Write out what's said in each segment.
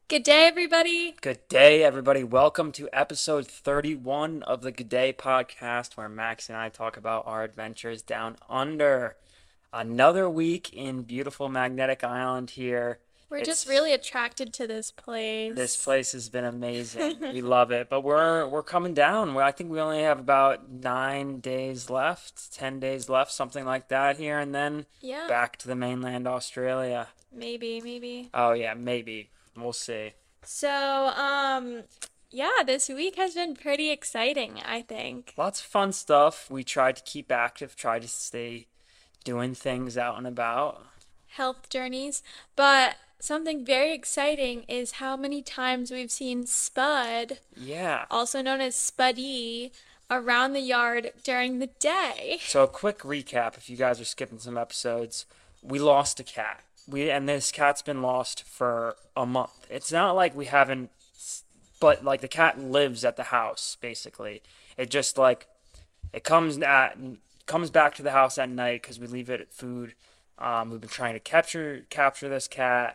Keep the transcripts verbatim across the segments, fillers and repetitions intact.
Good day, everybody. Good day, everybody. Welcome to episode thirty-one of the Good Day podcast, where Max and I talk about our adventures down under. Another week in beautiful Magnetic Island here. We're just It's really attracted to this This place. place has been amazing. We love it, but we're we're coming down. Well, I think we only have about nine days left, ten days left, something like that here, and then Yeah, back to the mainland Australia. maybe, maybe. Oh yeah, maybe. We'll see. So, um, yeah, this week has been pretty exciting, I think. Lots of fun stuff. We tried to keep active, tried to stay doing things out and about. Health journeys. But something very exciting is how many times we've seen Spud, Yeah. also known as Spuddy, around the yard during the day. So a quick recap if you guys are skipping some episodes. We lost a cat. We and this cat's been lost for a month. It's not like we haven't but like the cat lives at the house basically. It just like it comes at comes back to the house at night because we leave it food. Um, we've been trying to capture capture this cat.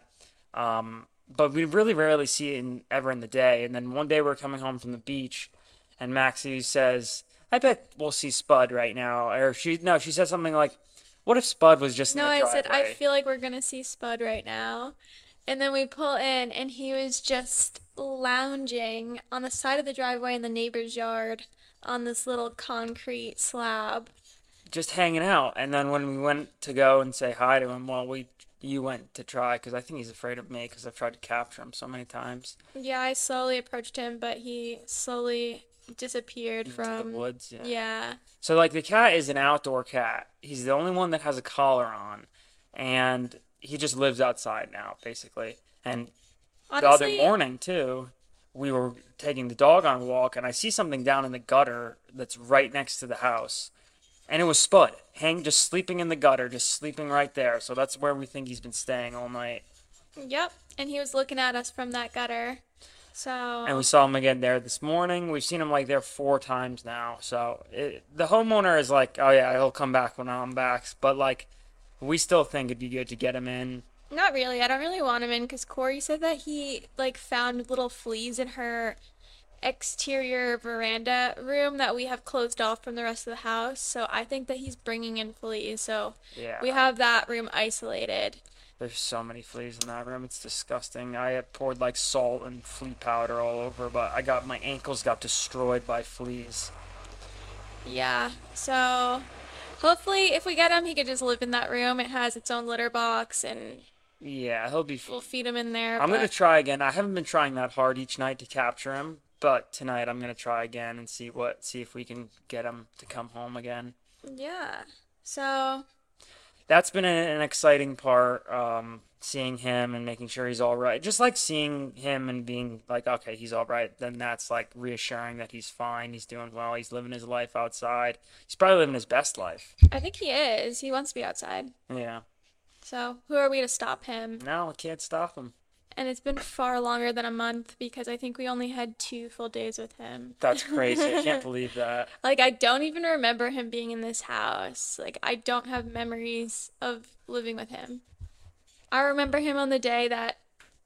Um, but we really rarely see it in, ever in the day. And then one day we're coming home from the beach, and Maxie says, "I bet we'll see Spud right now." Or she no, she said something like, "What if Spud was just in No, the I said, I driveway?" feel like we're gonna see Spud right now. And then we pull in, and he was just lounging on the side of the driveway in the neighbor's yard on this little concrete slab. Just hanging out. And then when we went to go and say hi to him, well, we you went to try because I think he's afraid of me because I've tried to capture him so many times Yeah, I slowly approached him, but he slowly disappeared into the from. woods. Yeah. Yeah. So like the cat is an outdoor cat. He's the only one that has a collar on, and he just lives outside now, basically. And the other Honestly, morning too, we were taking the dog on a walk, and I see something down in the gutter that's right next to the house, and it was Spud, hang just sleeping in the gutter, just sleeping right there. So that's where we think he's been staying all night. yep. And he was looking at us from that gutter. And we So, saw him again there this morning. We've seen him like there four times now. So it, the homeowner is like, oh yeah, he'll come back when I'm back. But like, we still think it'd be good to get him in. not really. I don't really want him in because Corey said that he like found little fleas in her exterior veranda room that we have closed off from the rest of the house. So I think that he's bringing in fleas. So Yeah, we have that room isolated. there's so many fleas in that room. It's disgusting. I had poured like salt and flea powder all over, but I got my ankles got destroyed by fleas. Yeah. So hopefully, if we get him, he could just live in that room. It has its own litter box, and Yeah, he'll be. we'll feed him in there. I'm gonna But try again. I haven't been trying that hard each night to capture him, but tonight I'm gonna try again and see what see if we can get him to come home again. yeah. So That's been an, an exciting part. Um, seeing him and making sure he's all right. Just like seeing him and being like, okay, he's all right. Then that's like reassuring that he's fine. He's doing well. He's living his life outside. He's probably living his best life. I think he is. He wants to be outside. Yeah. So who are we to stop him? No, I can't stop him. And it's been far longer than a month because I think we only had two full days with him. That's crazy. I can't believe that. Like, I don't even remember him being in this house. Like, I don't have memories of living with him. I remember him on the day that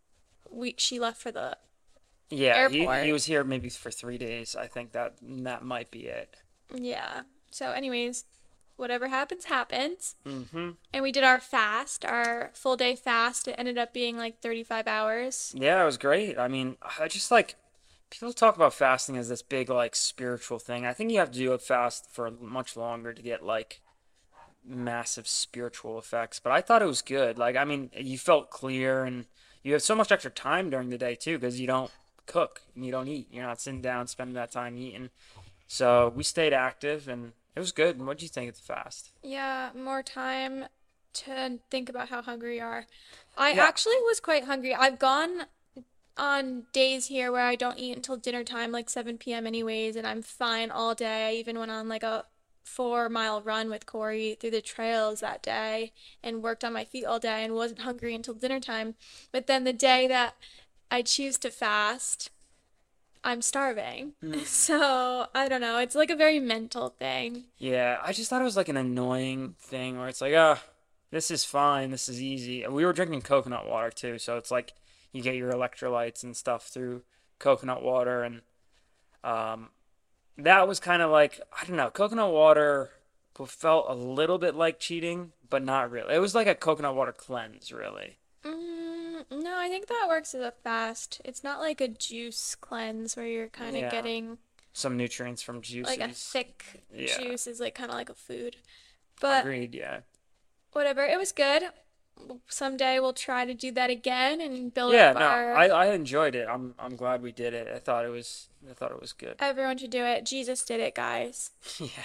we she left for the Yeah, he he airport. was here maybe for three days. I think that that might be it. Yeah. So, anyways, whatever happens, happens. Mm-hmm. And we did our fast, our full day fast. It ended up being like thirty-five hours. Yeah, it was great. I mean, I just like people talk about fasting as this big like spiritual thing. I think you have to do a fast for much longer to get like massive spiritual effects. But I thought it was good. Like, I mean, you felt clear and you have so much extra time during the day too because you don't cook and you don't eat. You're not sitting down spending that time eating. So we stayed active and it was good. And what do you think of the fast? Yeah, more time to think about how hungry you are. I Yeah. actually was quite hungry. I've gone on days here where I don't eat until dinner time, like seven p m anyways, and I'm fine all day. I even went on like a four mile run with Corey through the trails that day and worked on my feet all day and wasn't hungry until dinner time. But then the day that I choose to fast, I'm starving. So I don't know. It's like a very mental thing. Yeah, I just thought it was like an annoying thing where it's like, ah, this is fine, this is easy. And we were drinking coconut water too, so it's like you get your electrolytes and stuff through coconut water, and um, that was kind of like, I don't know, coconut water felt a little bit like cheating, but not really. It was like a coconut water cleanse, really. Mm, no, I think that works as a fast. It's not like a juice cleanse where you're kind of Yeah, getting some nutrients from like a juices. thick Yeah, juice is like kind of like a food. But agreed. Yeah, whatever, it was good. Someday we'll try to do that again and build up yeah. No, our. I I enjoyed it. I'm I'm glad we did it. I thought it was I thought it was good. Everyone should do it. Jesus did it, guys. Yeah,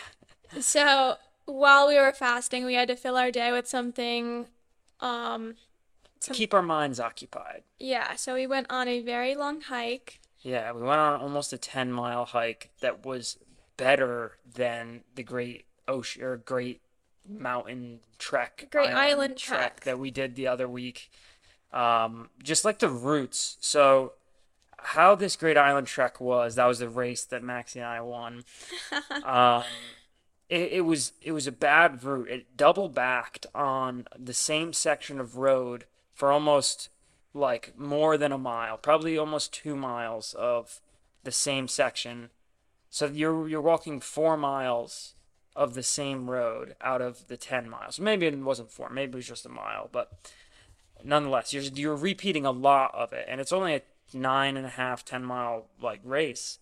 So while we were fasting, we had to fill our day with something. Um, to some keep our minds occupied. Yeah. So we went on a very long hike. Yeah, we went on almost a ten mile hike that was better than the Great Ocean or Great Mountain Trek Great Island Island Trek trek. that we did the other week. Um, just like the routes. So how this Great Island Trek was, that was the race that Maxie and I won. Um, it, it was it was a bad route. It double backed on the same section of road for almost like more than a mile, probably almost two miles of the same section. So you're you're walking four miles of the same road out of the ten miles. Maybe it wasn't four, maybe it was just a mile, but nonetheless, you're you're repeating a lot of it, and it's only a nine and a half, ten mile like race.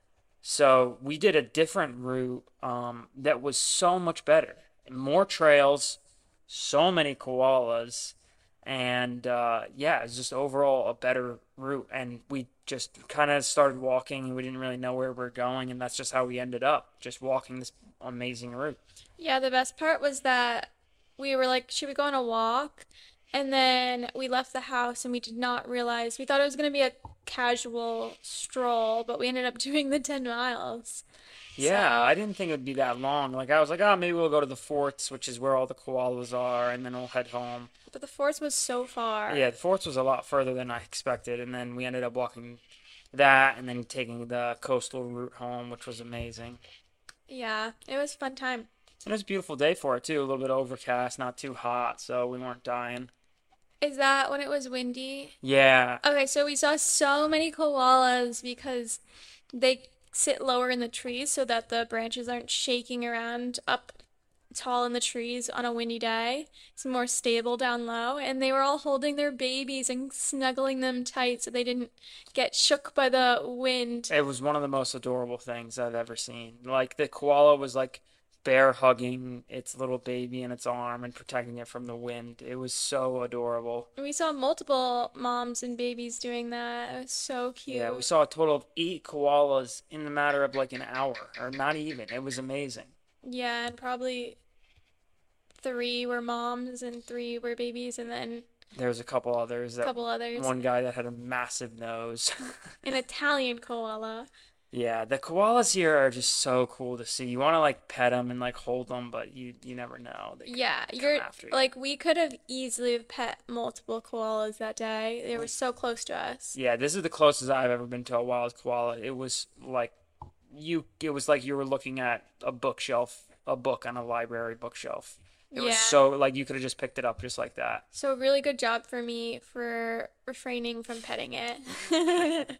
So we did a different route um, that was so much better. More trails, so many koalas, and uh, yeah, it's just overall a better route. And we just kind of started walking, and we didn't really know where we were going, and that's just how we ended up, just walking this amazing route. Yeah, the best part was that we were like, should we go on a walk? And then we left the house and we did not realize, we thought it was going to be a casual stroll, but we ended up doing the ten miles. Yeah, So, I didn't think it would be that long. Like I was like, oh, maybe we'll go to the forts, which is where all the koalas are, and then we'll head home. but the forest was so far. Yeah, the forts was a lot further than I expected, and then we ended up walking that and then taking the coastal route home, which was amazing. Yeah, it was a fun time. And it was a beautiful day for it too, a little bit overcast, not too hot, so we weren't dying. Is that when it was windy? Yeah, Okay, so we saw so many koalas because they sit lower in the trees so that the branches aren't shaking around up tall in the trees on a windy day. It's more stable down low, and they were all holding their babies and snuggling them tight so they didn't get shook by the wind. it was one of the most adorable things I've ever seen. Like the koala was like bear hugging its little baby in its arm and protecting it from the wind. It was so adorable. We saw multiple moms and babies doing that. It was so Yeah, we cute. saw a total of eight koalas in the matter of like an hour, or not even. It was amazing. Yeah, and probably three were moms and three were babies, and then There was a couple others a that couple others. one guy that had a massive nose. An Italian koala. Yeah, the koalas here are just so cool to see. You want to like pet them and like hold them, but you you never know. They could Yeah, come you're after you. like we could have easily have pet multiple koalas that day. They were so close to us. Yeah, this is the closest I've ever been to a wild koala. It was like you it was like you were looking at a bookshelf, a book on a library bookshelf. It was Yeah. so like you could have just picked it up just like that. So really good job for me for refraining from petting it.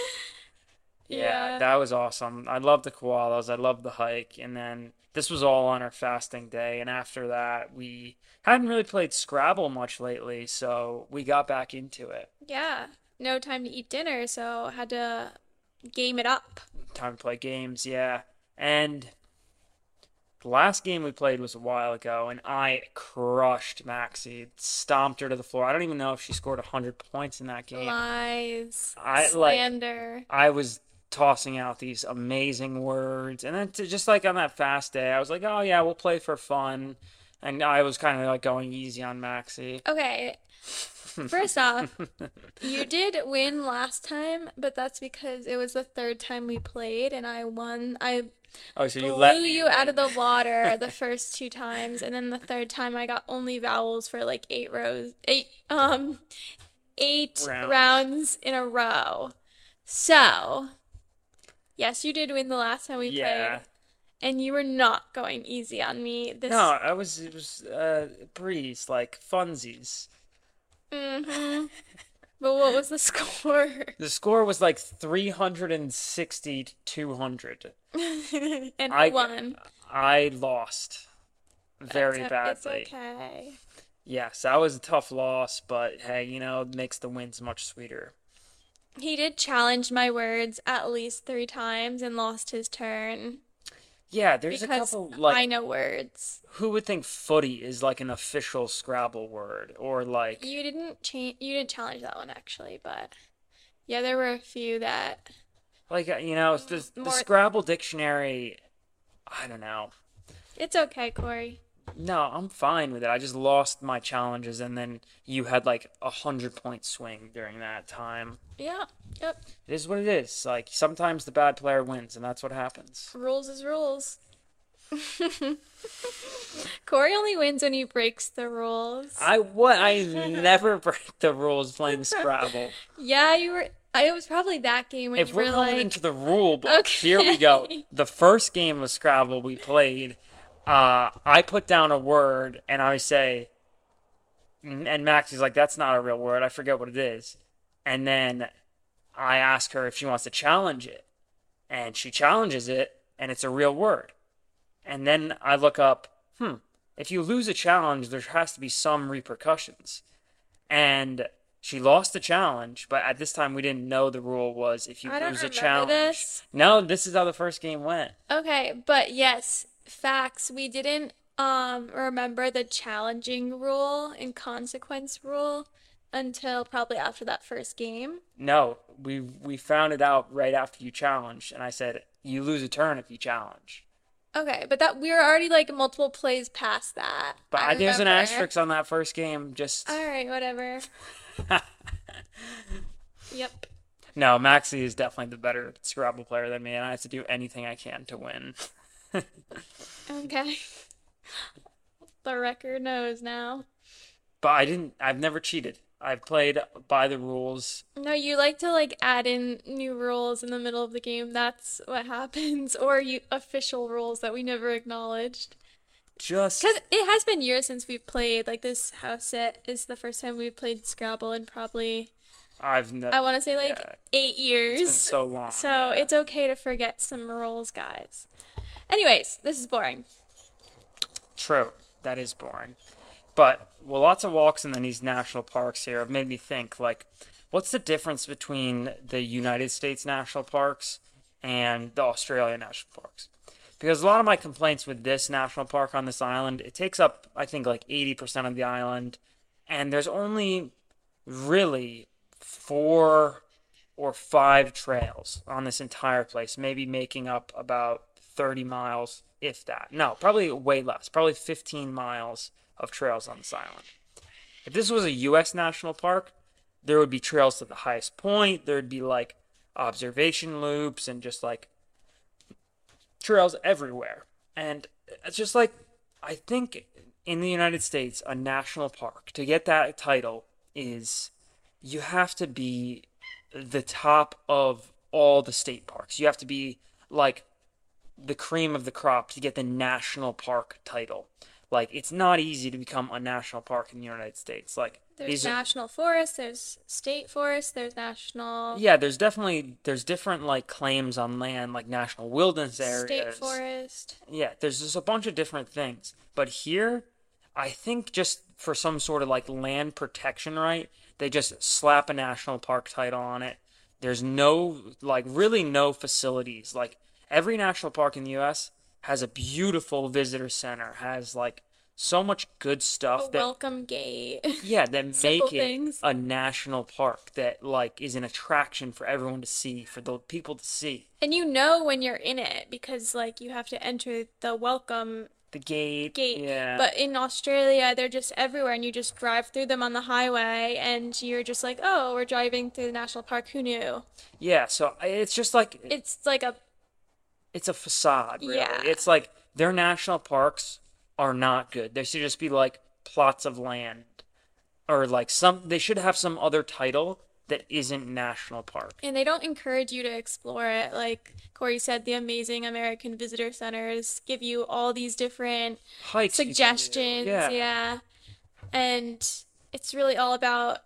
Yeah, Yeah. that was awesome. I loved the koalas. I loved the hike. And then this was all on our fasting day. And after that, we hadn't really played Scrabble much lately, so we got back into it. Yeah. No time to eat dinner, so had to game it up. Time to play games, yeah. And the last game we played was a while ago, and I crushed Maxie, stomped her to the floor. I don't even know if she scored one hundred points in that game. Lies, I like, slander. I was tossing out these amazing words, and then to, just like on that fast day, I was like, oh yeah, we'll play for fun. And I was kind of like going easy on Maxie. Okay, first off, you did win last time, but that's because it was the third time we played and I won. I Oh, so you blew let me you out of the win. water the first two times, and then the third time I got only vowels for like eight rows, eight um eight Rounds. rounds in a row. So, yes, you did win the last time we Yeah. played, and you were not going easy on me No, this. I was it was uh breeze, like funsies. Mm-hmm. But what was the score? The score was like three hundred sixty to two hundred. And who I won? I lost It's, very o- it's badly. okay. Yes, that was a tough loss, but hey, you know, it makes the wins much sweeter. He did challenge my words at least three times and lost his turn Yeah, there's a because couple I like know words. who would think footy is like an official Scrabble word or like You didn't change, you didn't challenge that one actually, but yeah, there were a few that like uh, you know, it's the the more. Scrabble dictionary, I don't know. It's okay, Corey. No, I'm fine with it. I just lost my challenges and then you had like a hundred point swing during that time. Yeah, yep. It is what it is. Like sometimes the bad player wins and that's what happens. Rules is rules. Corey only wins when he breaks the rules. I what I never break the rules playing Scrabble. Yeah, you were. I, it was probably that game when If you we're were going like, into the rule book, here we go. okay. The first game of Scrabble we played, uh, I put down a word and I say, and Maxie's like, "That's not a real word. I forget what it is." And then I ask her if she wants to challenge it, and she challenges it, and it's a real word. And then I look up, hmm, if you lose a challenge, there has to be some repercussions. And she lost the challenge, but at this time we didn't know the rule was if you I don't lose a remember challenge. this. No, this is how the first game went. Okay, but yes, facts. We didn't um remember the challenging rule and consequence rule until probably after that first game. No, we we found it out right after you challenged, and I said you lose a turn if you challenge. Okay, but that we were already like multiple plays past that. But I I, there's an remember. asterisk on that first game. Just All right, whatever. Yep. no, Maxie is definitely the better Scrabble player than me, and I have to do anything I can to win. Okay. The record knows now. But I didn't. I've never cheated. I've played by the rules. No, you like to like add in new rules in the middle of the game. That's what happens. Or you official rules that we never acknowledged. Just Because it has been years since we've played. Like this house set is the first time we've played Scrabble in probably, I've ne- I want to say like yeah, eight it's been years. so long. So Yeah. it's okay to forget some rules, guys. Anyways, this is boring. True. That is boring. But well, lots of walks in these national parks here have made me think like, what's the difference between the United States national parks and the Australia national parks? Because a lot of my complaints with this national park on this island, it takes up I think like eighty percent of the island, and there's only really four or five trails on this entire place, maybe making up about thirty miles, if that. No, probably way less, probably fifteen miles of trails on this island. If this was a U S national park, there would be trails to the highest point, there'd be like observation loops and just like trails everywhere. And it's just like, I think in the United States, a national park, to get that title, is you have to be the top of all the state parks. You have to be like the cream of the crop to get the national park title. Like, it's not easy to become a national park in the United States. Like, There's these are, national forest, there's state forest, there's national yeah, there's definitely there's different like claims on land, like national wilderness state areas. forest. Yeah, there's just a bunch of different things. But here, I think just for some sort of like land protection right, they just slap a national park title on it. There's no, like, really no facilities. Like, every national park in the U S has a beautiful visitor center, has like so much good A stuff that, welcome gate. yeah, that Simple make it things. a national park that like is an attraction for everyone to see, for the people to see. And you know when you're in it because like you have to enter the welcome The gate, gate. yeah. But in Australia, they're just everywhere and you just drive through them on the highway and you're just like, "Oh, we're driving through the national park. Who knew?" Yeah, so I- it's just like It's like a it's a facade, really. Yeah. It's like their national parks are not good. They should just be like plots of land or like some they should have some other title that isn't national park. and they don't encourage you to explore it. Like Corey said, the amazing American Visitor Centers give you all these different Hikes you can do. suggestions. Yeah. Yeah. And it's really all about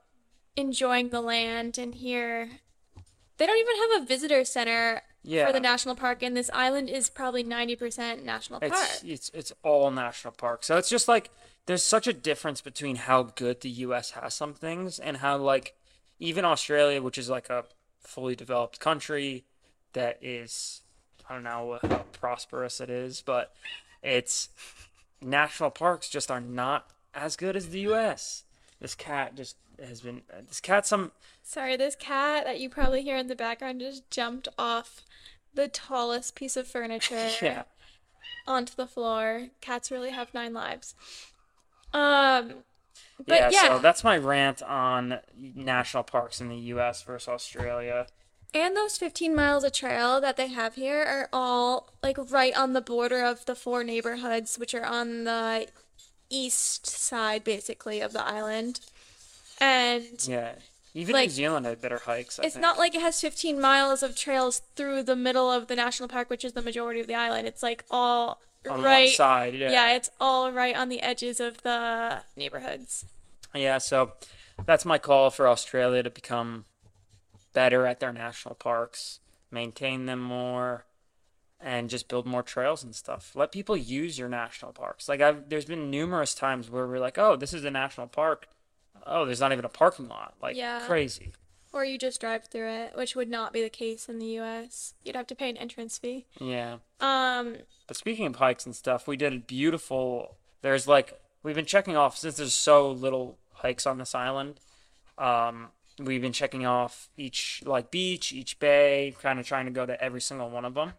enjoying the land. And here, they don't even have a visitor center for the Yeah. national park, and this island is probably ninety percent national It's park. it's it's all national park. So it's just like there's such a difference between how good the U S has some things and how like even Australia, which is like a fully developed country that is I don't know how prosperous it is, but its national parks just are not as good as the U S. This cat just has been this cat some Sorry, this cat that you probably hear in the background just jumped off the tallest piece of furniture yeah. onto the floor. Cats really have nine lives. Um, but Yeah, so yeah, that's my rant on national parks in the U S versus Australia. and those fifteen miles of trail that they have here are all like right on the border of the four neighborhoods, which are on the east side basically of the island. And Yeah. Even New like Zealand had better hikes, I it's not think. like it has fifteen miles of trails through the middle of the national park, which is the majority of the island. It's like all On one right. side, Yeah, yeah. it's all right on the edges of the neighborhoods. Yeah, so that's my call for Australia to become better at their national parks, maintain them more, and just build more trails and stuff. Let people use your national parks. Like I've there's been numerous times where we're like, "Oh, this is a national park." Oh, there's not even a parking lot. Like Yeah. crazy. Or you just drive through it, which would not be the case in the U S. You'd have to pay an entrance fee. Yeah. Um, But speaking of hikes and stuff, we did a beautiful. There's like we've been checking off since there's so little hikes on this island. Um, we've been checking off each like beach, each bay, kind of trying to go to every single one of them.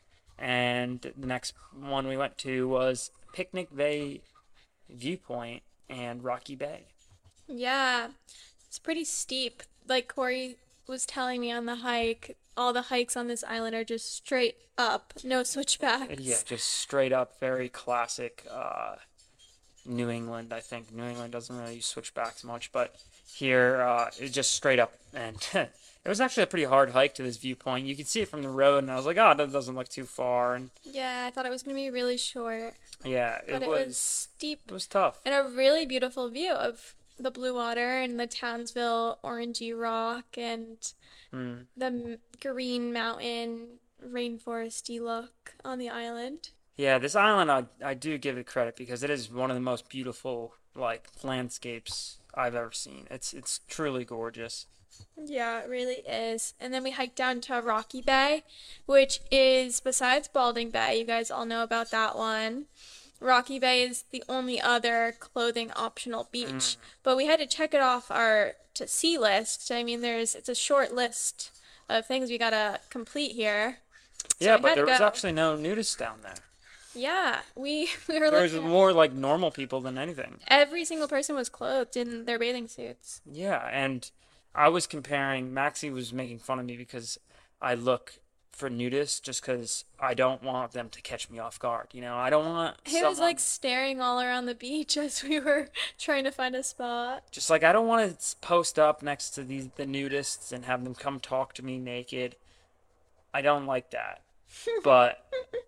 And the next one we went to was Picnic Bay Viewpoint and Rocky Bay. yeah, it's pretty steep. Like Corey was telling me on the hike, all the hikes on this island are just straight up, no Yeah, switchbacks. just straight up, very classic uh, New England. I think New England doesn't really use switchbacks much, but here uh, it's just straight up. And it was actually a pretty hard hike to this viewpoint. You could see it from the road, and I was like, oh, that doesn't look too far. And Yeah, I thought it was gonna be really short, yeah, but it it was was steep it was tough. and a really beautiful view of the blue water and the Townsville orangey rock and Hmm. the m- green mountain rainforesty look on the island. Yeah, this island, I I do give it credit because it is one of the most beautiful like landscapes I've ever seen. It's it's truly gorgeous. Yeah, it really is. And then we hiked down to Rocky Bay, which is besides Balding Bay. You guys all know about that one. Rocky Bay is the only other clothing optional beach, Mm. but we had to check it off our to see list. I mean, there's it's a short list of things we gotta complete here. So Yeah, we but had to there was go. actually no nudists down there. Yeah, we we were There was looking at more like normal people than anything. every single person was clothed in their bathing suits. Yeah, and I was comparing, Maxie was making fun of me because I look for nudists just because I don't want them to catch me off guard. You know, I don't want He was like someone, staring all around the beach as we were trying to find a spot. just like, I don't want to post up next to these the nudists and have them come talk to me naked. I don't like that. But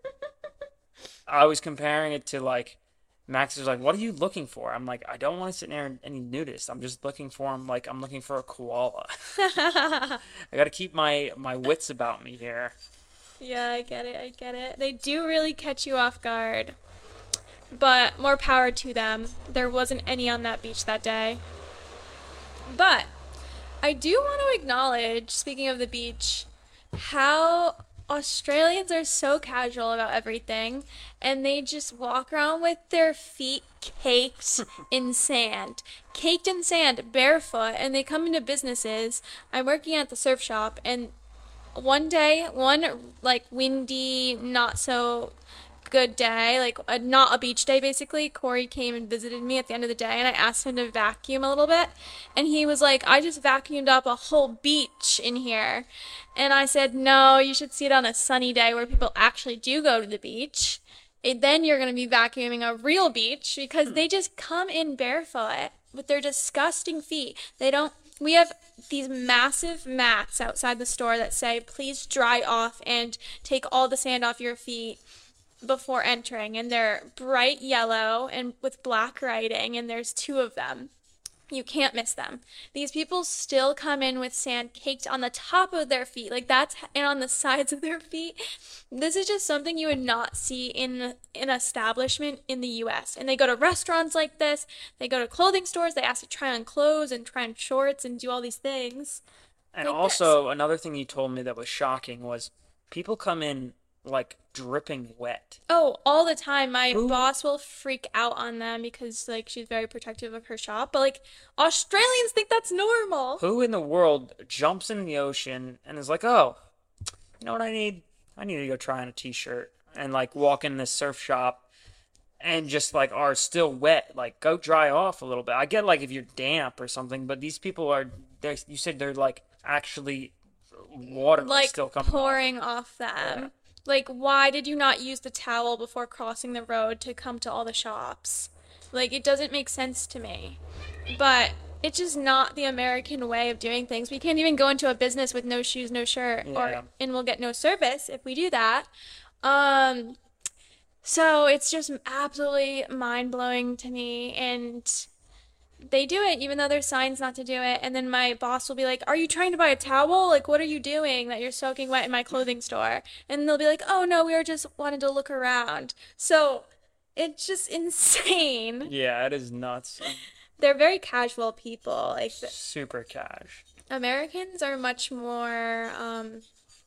I was comparing it to like, Max was like, "What are you looking for?" I'm like, "I don't want to sit near any nudists. I'm just looking for them like I'm looking for a koala. I got to keep my my wits about me here." Yeah, I get it. I get it. They do really catch you off guard, but more power to them. There wasn't any on that beach that day. But I do want to acknowledge, speaking of the beach, how Australians are so casual about everything and they just walk around with their feet caked in sand. Caked in sand, barefoot, and they come into businesses. I'm working at the surf shop and one day, one like windy, not so good day, like a, not a beach day basically, Corey came and visited me at the end of the day and I asked him to vacuum a little bit. And he was like, I just vacuumed up a whole beach in here. And I said, no, you should see it on a sunny day where people actually do go to the beach. And then you're going to be vacuuming a real beach because they just come in barefoot with their disgusting feet. They don't, we have these massive mats outside the store that say, please dry off and take all the sand off your feet before entering, and they're bright yellow and with black writing, and there's two of them. You can't miss them. These people still come in with sand caked on the top of their feet, like that's and on the sides of their feet. This is just something you would not see in an establishment in the U S. And they go to restaurants like this, they go to clothing stores, they ask to try on clothes and try on shorts and do all these things And like this. also, another thing you told me that was shocking was people come in like dripping wet. Oh, all the time. My Who boss will freak out on them because like she's very protective of her shop, but like Australians think that's normal. who in the world jumps in the ocean and is like, "Oh, you know what I need? I need to go try on a t-shirt," and like walk in this surf shop and just like are still wet, like go dry off a little bit. I get like if you're damp or something, but these people are they you said they're like actually water is Like still coming off. pouring off Yeah. them. Like, why did you not use the towel before crossing the road to come to all the shops? Like, it doesn't make sense to me. But it's just not the American way of doing things. We can't even go into a business with no shoes, no shirt, or Yeah. and we'll get no service if we do that. Um, so it's just absolutely mind-blowing to me, and they do it even though there's signs not to do it. And then my boss will be like, "Are you trying to buy a towel? Like, what are you doing that you're soaking wet in my clothing store?" And they'll be like, "Oh no, we were just wanted to look around." So it's just insane. Yeah, it is nuts. They're very casual people. Like the Super cash. Americans are much more, um,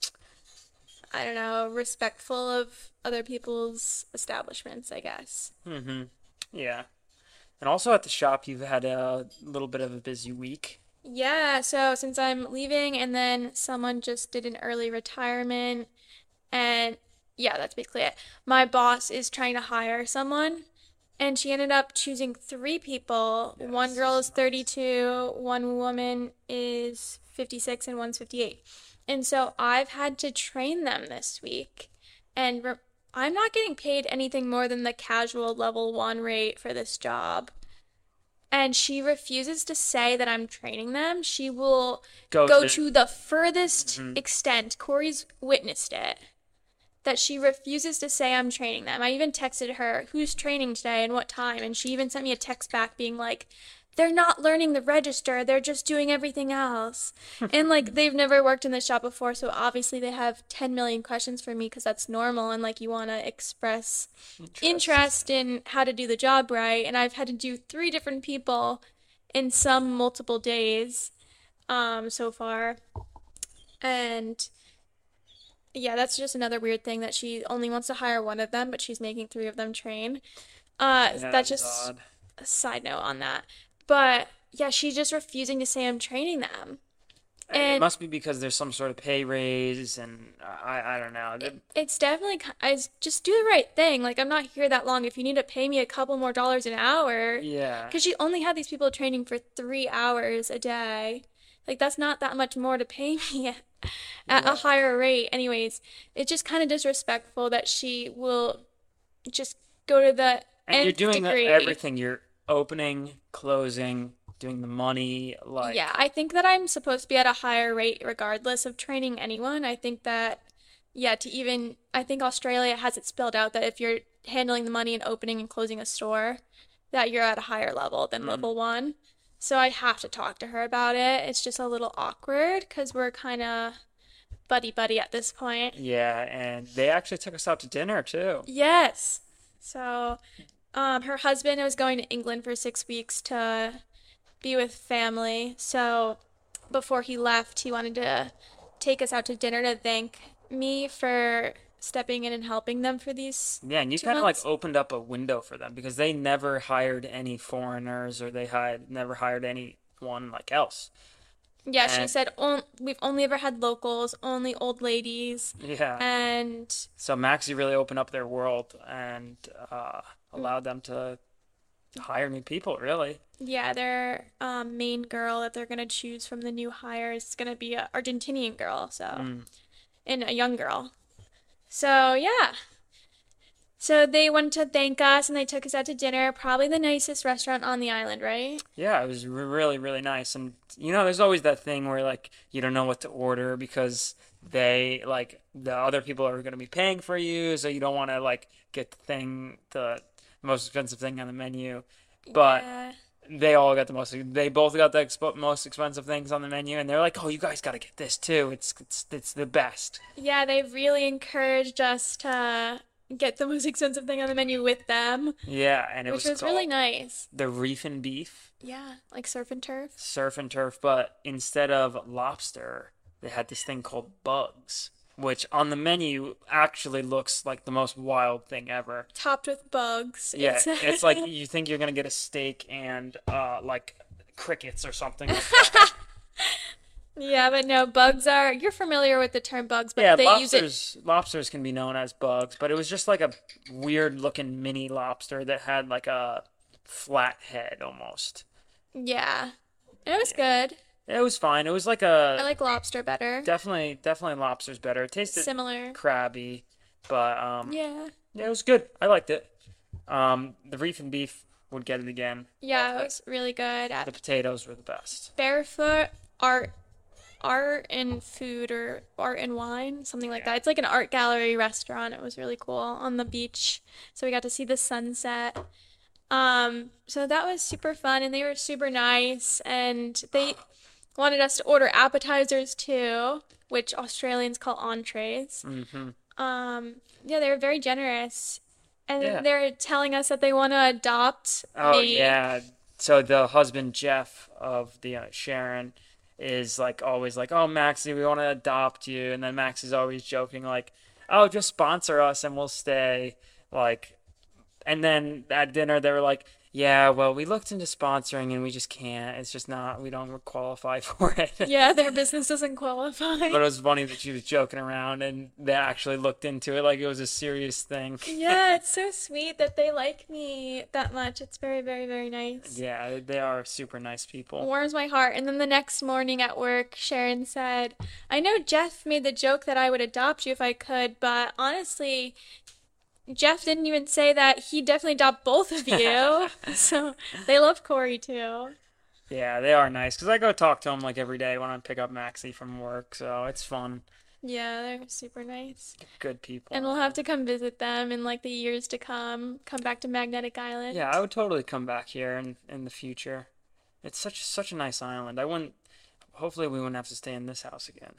I don't know, respectful of other people's establishments, I guess. Mm-hmm. Yeah. And also at the shop, you've had a little bit of a busy week. Yeah, so since I'm leaving and then someone just did an early retirement. And yeah, that's basically it. My boss is trying to hire someone, and she ended up choosing three people. One girl Yes. is thirty-two, one woman is fifty-six, and one's fifty-eight. And so I've had to train them this week. And re- I'm not getting paid anything more than the casual level one rate for this job. And she refuses to say that I'm training them. She will Go go to. to the furthest Mhm. extent. Corey's witnessed it, that she refuses to say I'm training them. I even texted her, "Who's training today and what time?" And she even sent me a text back being like, "They're not learning the register, they're just doing everything else." And like they've never worked in this shop before, so obviously they have ten million questions for me because that's normal and like you want to express Interest. interest in how to do the job right. And I've had to do three different people in some multiple days um so far. And yeah, that's just another weird thing that she only wants to hire one of them, but she's making three of them train. Uh, Yeah, that that's is just odd. a side note on that. But yeah, she's just refusing to say I'm training them. It And must be because there's some sort of pay raise, and I I don't know. it, The- it's definitely, ki- I s- just do the right thing. Like, I'm not here that long. If you need to pay me a couple more dollars an hour, Yeah. because she only had these people training for three hours a day. Like, that's not that much more to pay me at, at a Yeah. higher rate. Anyways, it's just kind of disrespectful that she will just go to the And you're nth doing the- degree. everything. You're opening, closing, doing the money, Yeah, like, I think that I'm supposed to be at a higher rate regardless of training anyone. I think that, yeah, to even, I think Australia has it spelled out that if you're handling the money and opening and closing a store, that you're at a higher level than mm, level one. So I have to talk to her about it. It's just a little awkward because we're kind of buddy buddy at this point. yeah. And they actually took us out to dinner too. Yes. So, um, her husband was going to England for six weeks to be with family. So before he left, he wanted to take us out to dinner to thank me for stepping in and helping them for these Yeah, and you two kind of like months. opened up a window for them because they never hired any foreigners or they hired never hired anyone like else. Yeah, she And said, "On we've only ever had locals, only old ladies." yeah, And so Maxi really opened up their world and uh, allowed them to hire new people, really. yeah, their um, main girl that they're gonna choose from the new hires is gonna be a Argentinian girl, so Mm. and a young girl. So yeah, so they wanted to thank us and they took us out to dinner, probably the nicest restaurant on the island, right? Yeah, it was re- really, really nice. And you know, there's always that thing where like you don't know what to order because they like the other people are going to be paying for you, so you don't want to like get the thing, the most expensive thing on the menu. But Yeah. They all got the most. They both got the expo most expensive things on the menu, and they're like, "Oh, you guys got to get this too. It's it's it's the best." Yeah, they really encouraged us to get the most expensive thing on the menu with them, Yeah, and it which was was really called nice. the Reef and Beef Yeah, like surf and turf. Surf and Turf, but instead of lobster, they had this thing called bugs, which on the menu actually looks like the most wild thing ever. Topped with bugs. Yeah, It's it's like you think you're gonna get a steak and uh like crickets or something like that. Yeah, but no, bugs are, you're familiar with the term bugs, Yeah, but they use it. lobsters lobsters can be known as bugs, but it was just like a weird looking mini lobster that had like a flat head almost. Yeah. And it was good. It was fine. It was like I a like lobster better. definitely definitely lobster's better. It tasted Similar. crabby, but um Yeah. yeah, it was good. I liked it. Um the Reef and Beef would get it again. Yeah, Love it it. was really good The at potatoes were the best. Barefoot Art Art and Food or Art and Wine, something like Yeah. that. It's like an art gallery restaurant. It was really cool on the beach. So we got to see the sunset. Um, so that was super fun and they were super nice and they wanted us to order appetizers too, which Australians call entrees. Hmm. Um, yeah, they were very generous. Yeah. And they're telling us that they want to adopt Oh me. yeah. So the husband Jeff of the uh, Sharon is like always like, "Oh, Maxie, we want to adopt you," and then Maxie's always joking like, "Oh, just sponsor us and we'll stay." Like, and then at dinner they were like, "Yeah, well, we looked into sponsoring and we just can't. It's just not. We don't qualify for it." Yeah, their business doesn't qualify. But it was funny that she was joking around and they actually looked into it like it was a serious thing. Yeah, it's so sweet that they like me that much. It's very, very, very nice. Yeah, they are super nice people. Warms my heart. And then the next morning at work, Sharon said, I know Jeff made the joke that I would adopt you if I could, but honestly, Jeff didn't even say that he'd definitely adopt both of you. So they love Corey too. Yeah, they are nice because I go talk to them like every day when I pick up Maxie from work, so it's fun. Yeah, they're super nice. Good people. And we'll have to come visit them in like the years to come. Come back to Magnetic Island. Yeah, I would totally come back here in in the future. It's such such a nice island. I wouldn't. Hopefully, we wouldn't have to stay in this house again.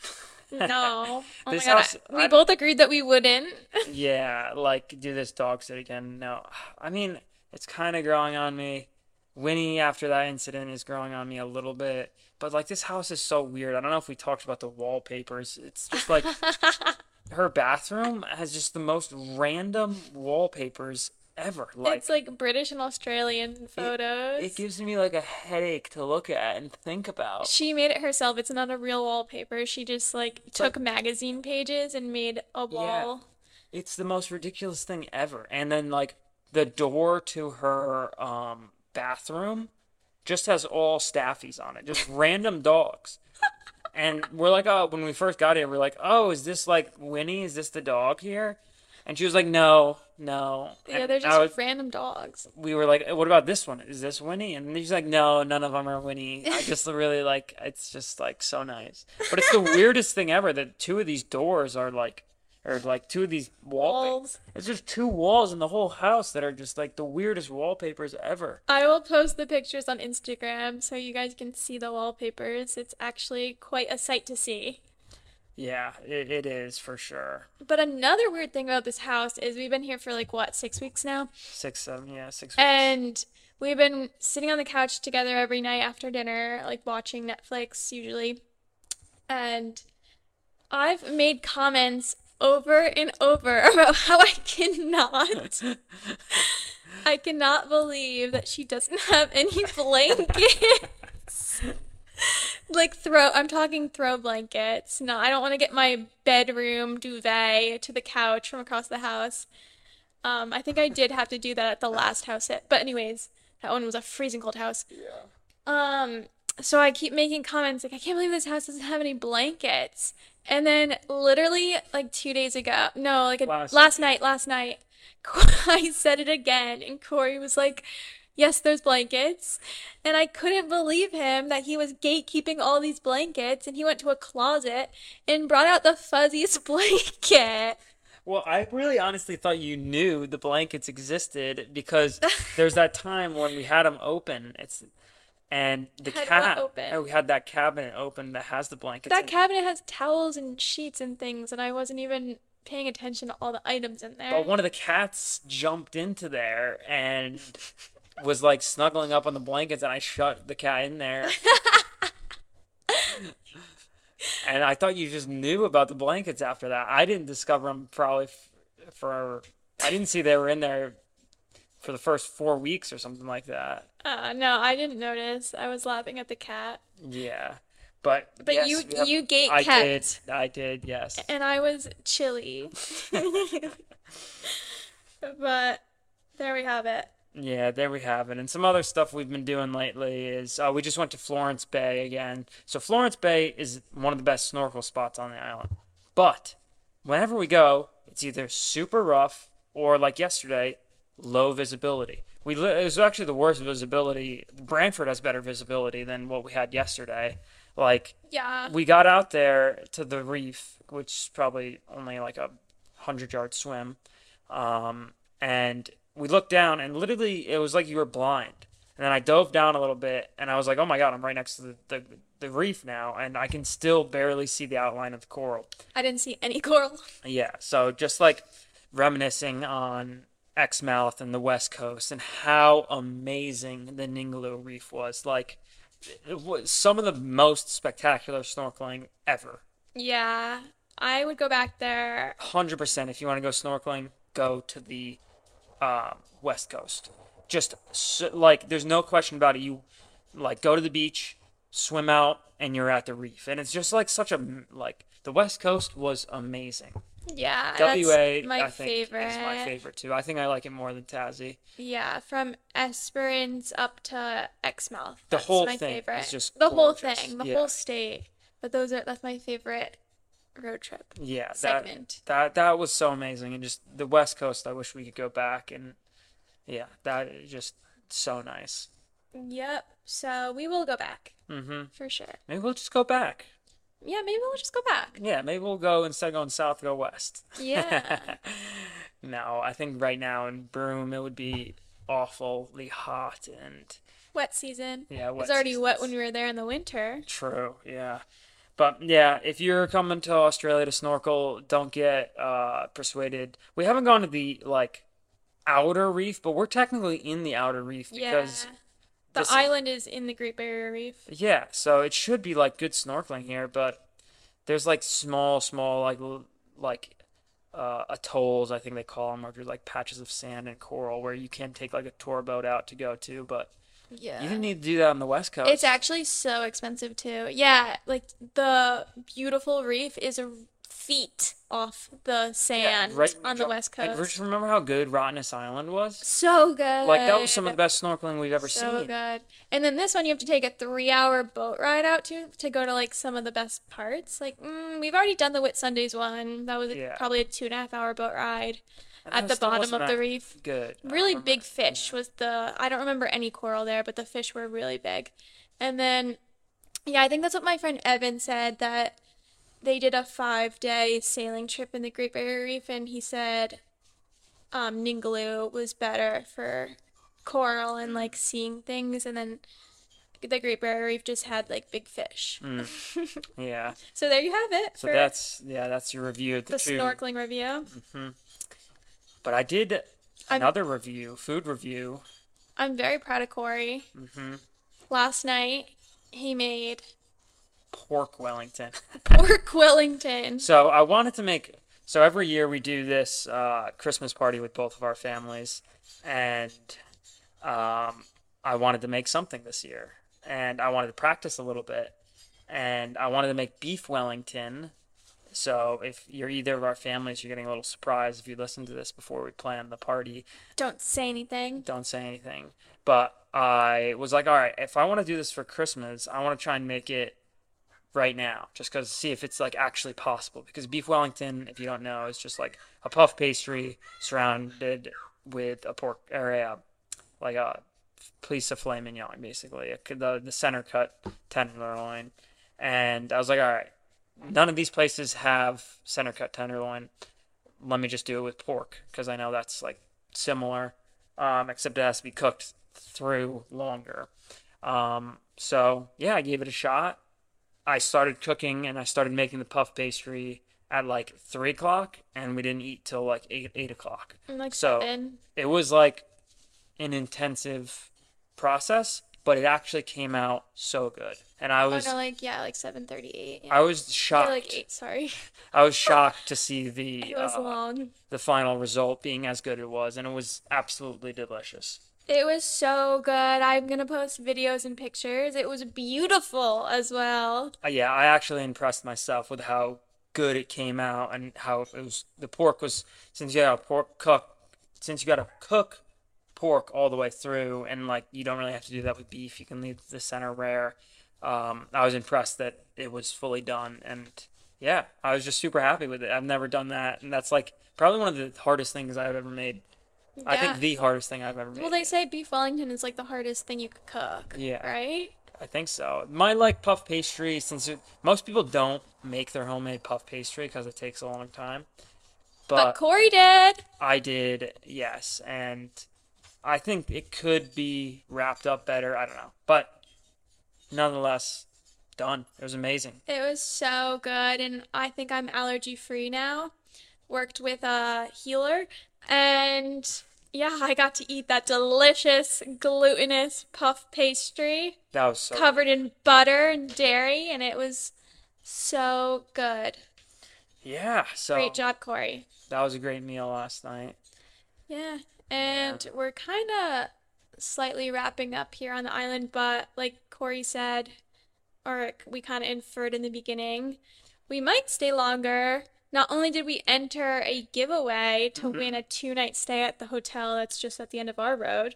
No. Oh my This God. house, I- we I, both agreed that we wouldn't. yeah, like do this dog sit again. No, I mean it's kind of growing on me. Winnie, after that incident, is growing on me a little bit. But like this house is so weird. I don't know if we talked about the wallpapers. It's just like her bathroom has just the most random wallpapers ever. Like It's like British and Australian it, it photos. gives me like a headache to look at and think about. She made it herself. It's not a real wallpaper. She just like It's like took magazine pages and made a yeah, wall. it's the most ridiculous thing ever. And then like the door to her um bathroom just has all staffies on it, just random dogs. And we're like, oh, when we first got here, we're like, oh, is this like Winnie? Is this the dog here? And she was like, no, no. Yeah, And they're I was, just random dogs. we were like, what about this one? Is this Winnie? And she's like, no, none of them are Winnie. I just really like, it's just like so nice. But it's the weirdest thing ever that two of these doors are like, or like two of these wallpapers. Walls. It's just two walls in the whole house that are just like the weirdest wallpapers ever. I will post the pictures on Instagram so you guys can see the wallpapers. It's actually quite a sight to see. Yeah, it, it is for sure. But another weird thing about this house is we've been here for like what, six weeks now? Six, seven, yeah, six weeks. And we've been sitting on the couch together every night after dinner, like watching Netflix usually. And I've made comments over and over about how I cannot, I cannot believe that she doesn't have any blankets. Like throw, I'm talking throw blankets. No, I don't want to get my bedroom duvet to the couch from across the house. Um, I think I did have to do that at the last house hit. But anyways, that one was a freezing cold house. Yeah. Um, so I keep making comments like, I can't believe this house doesn't have any blankets. And then literally like two days ago, no, like a, Last last night, last night, I said it again, and Corey was like, yes, there's blankets. And I couldn't believe him that he was gatekeeping all these blankets, and he went to a closet and brought out the fuzziest blanket. Well, I really honestly thought you knew the blankets existed because there's that time when we had them open. It's and the Had what cat, uh, open? we had that cabinet open that has the blankets That in it. cabinet has towels and sheets and things, and I wasn't even paying attention to all the items in But there. one of the cats jumped into there and was like snuggling up on the blankets, and I shut the cat in there. And I thought you just knew about the blankets after that. I didn't discover them probably f for, I didn't see they were in there for the first four weeks or something like that. Uh, no, I didn't notice. I was laughing at the cat. Yeah. But But yes, you we have, you gate I did. kept, I did, yes. and I was chilly. But there we have it. Yeah, there we have it. And some other stuff we've been doing lately is uh, we just went to Florence Bay again. So Florence Bay is one of the best snorkel spots on the island. But whenever we go, it's either super rough or like yesterday, low visibility. We li- it was actually the worst visibility. Brantford has better visibility than what we had yesterday. Like Yeah. we got out there to the reef, which is probably only like a hundred yard swim, um, and we looked down, and literally it was like you were blind. And then I dove down a little bit, and I was like, "Oh my God, I'm right next to the, the, the reef now, and I can still barely see the outline of the coral." I didn't see any coral. Yeah, so just like reminiscing on Exmouth and the West Coast and how amazing the Ningaloo Reef was. Like, it was some of the most spectacular snorkeling ever. Yeah. I would go back there. one hundred percent if you want to go snorkeling, go to the um, West Coast. Just so, like, there's no question about it. You like go to the beach, swim out, and you're at the reef. And it's just like such a like the West Coast was amazing. Yeah, that's W A, my I think, is my favorite. favorite too. I think I like it more than Tassie. Yeah, from Esperance up to Exmouth. The That's whole my thing is favorite. just The whole gorgeous. thing, the Yeah, whole state. But those are that's my favorite road trip yeah. That segment. that that was so amazing, and just the West Coast. I wish we could go back, and yeah, that is just so nice. Yep. So we will go back Mm-hmm. for sure. Maybe we'll just go back. Yeah, maybe we'll just go back. Yeah, maybe we'll go instead of going south, go west. Yeah. No, I think right now in Broome it would be awfully hot and Wet season. yeah, It was wet already wet seasons. when we were there in the winter. True, yeah. But yeah, if you're coming to Australia to snorkel, don't get uh persuaded. We haven't gone to the like outer reef, but we're technically in the outer reef Yeah. because The this island is in the Great Barrier Reef. yeah, so it should be like good snorkeling here, but there's like small, small like l- like uh, atolls, I think they call them, or just like patches of sand and coral where you can take like a tour boat out to go to, but you Yeah. didn't need to do that on the West It's Coast. actually so expensive too. Yeah, like the beautiful reef is a feet off the Yeah, sand right. on the West Like, just Coast. remember how good Rottnest Island was? So Like that was some of the good. best snorkeling we've ever So seen. good. And then this one you have to take a three hour boat ride out to to go to like some of the best parts. Like, mm, we've already done the Whitsundays one. That was Yeah, probably a two and a half hour boat ride and at that the still bottom wasn't of the that reef. good. I don't Really remember. big Yeah. fish was the, I don't remember any coral there, but the fish were really big. And then, yeah, I think that's what my friend Evan said, that they did a five day sailing trip in the Great Barrier Reef, and he said um, Ningaloo was better for coral and like seeing things, and then the Great Barrier Reef just had like big fish. Mm, yeah. So there you have it So for that's yeah, that's your review of the the two. snorkeling review. Hmm. But I did I'm another review, food review. I'm very proud of Corey. Hmm. Last night he made Pork Wellington. pork Wellington. So I wanted to make. So every year we do this uh, Christmas party with both of our families, and um, I wanted to make something this year, and I wanted to practice a little bit, and I wanted to make beef Wellington. So if you're either of our families, you're getting a little surprise if you listen to this before we plan the party. Don't say anything. Don't say anything. But I was like, all right, if I want to do this for Christmas, I want to try and make it right now, just because see if it's like actually possible. Because beef Wellington, if you don't know, is just like a puff pastry surrounded with a pork or a, like a piece of filet mignon, basically a, the the center cut tenderloin. And I was like, all right, none of these places have center cut tenderloin. let me just do it with pork because I know that's like similar, um, except it has to be cooked through longer. Um, so yeah, I gave it a shot. I started cooking and I started making the puff pastry at like three o'clock, and we didn't eat till like eight eight o'clock. Like So seven. it was like an intensive process, but it actually came out so good. And I Oh was no, like yeah, like seven thirty-eight. I Yeah. was Or like shocked. eight, sorry. I was shocked to see the It was uh, long. the final result being as good as it was, and it was absolutely delicious. It was so good. I'm gonna post videos and pictures. It was beautiful as well. Uh, yeah, I actually impressed myself with how good it came out and how it was. The pork was since you got to pork cook, since you got to cook pork all the way through, and like you don't really have to do that with beef. You can leave the center rare. Um, I was impressed that it was fully done, and yeah, I was just super happy with it. I've never done that, and that's like probably one of the hardest things I've ever made. I Yeah. think the hardest thing I've ever Well, made. they say beef Wellington is like the hardest thing you could cook, Yeah. right? I think so. My like puff pastry, since it, most people don't make their homemade puff pastry because it takes a long time, But but Corey did. I did, yes, and I think it could be wrapped up better. I don't know, but nonetheless, done. It was amazing. It was so good, and I think I'm allergy free now. Worked with a healer, and yeah, I got to eat that delicious glutinous puff pastry That was so good. covered in butter and dairy, and it was so good. Yeah, Great so job, Corey. that was a great meal last night. Yeah, Yeah. and we're kind of slightly wrapping up here on the island, but like Corey said, or we kind of inferred in the beginning, we might stay longer. Not only did we enter a giveaway to Mhm. win a two-night stay at the hotel that's just at the end of our road,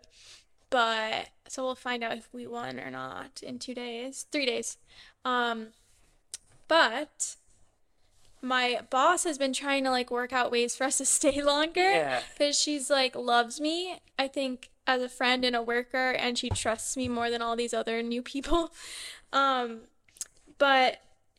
but so we'll find out if we won or not in two days, three days. Um, but my boss has been trying to like work out ways for us to stay longer Yeah. because she's like loves me, I think, as a friend and a worker, and she trusts me more than all these other new people. Um, but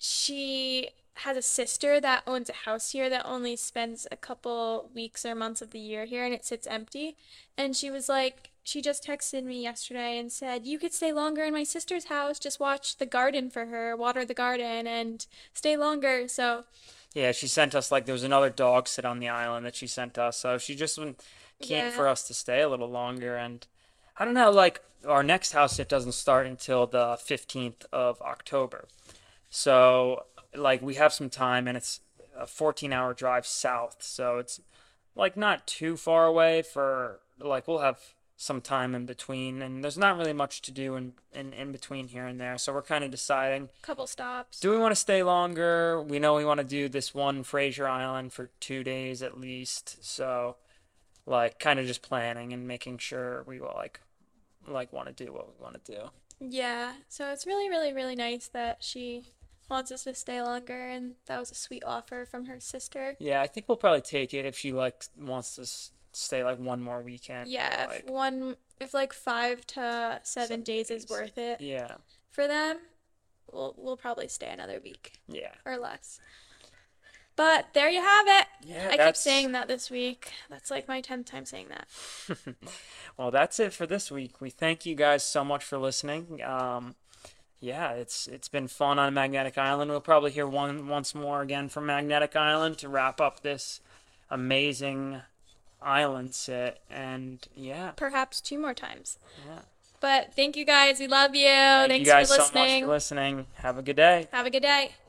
she has a sister that owns a house here that only spends a couple weeks or months of the year here and it sits empty. And she was like, she just texted me yesterday and said, you could stay longer in my sister's house, just watch the garden for her, water the garden, and stay longer. So, Yeah, she sent us like there was another dog sit on the island that she sent us, so she just been keen yeah, for us to stay a little longer. And I don't know, like our next house it doesn't start until the fifteenth of October. So like we have some time, and it's a fourteen hour drive south, so it's like not too far away for like we'll have some time in between, and there's not really much to do in in, in between here and there. So we're kind of deciding, couple stops. do we want to stay longer? We know we want to do this one Fraser Island for two days at least. So like kind of just planning and making sure we will like like want to do what we want to do. Yeah, so it's really, really, really nice that she wants us to stay longer, and that was a sweet offer from her sister. Yeah, I think we'll probably take it if she like wants to s- stay like one more weekend or Yeah, if like one, if like five to seven seven days is days. worth it Yeah, for them, we'll we'll probably stay another week yeah, or less. But there you have it. yeah. I keep That's saying that this week. That's like my tenth time saying that. well, that's it for this week. We thank you guys so much for listening. Um, yeah, it's it's been fun on Magnetic Island. We'll probably hear one once more again from Magnetic Island to wrap up this amazing island sit. And yeah, Perhaps two more times. yeah. But thank you guys. We love you. Thank you Thanks for guys so much for listening. listening. Have a good day. Have a good day.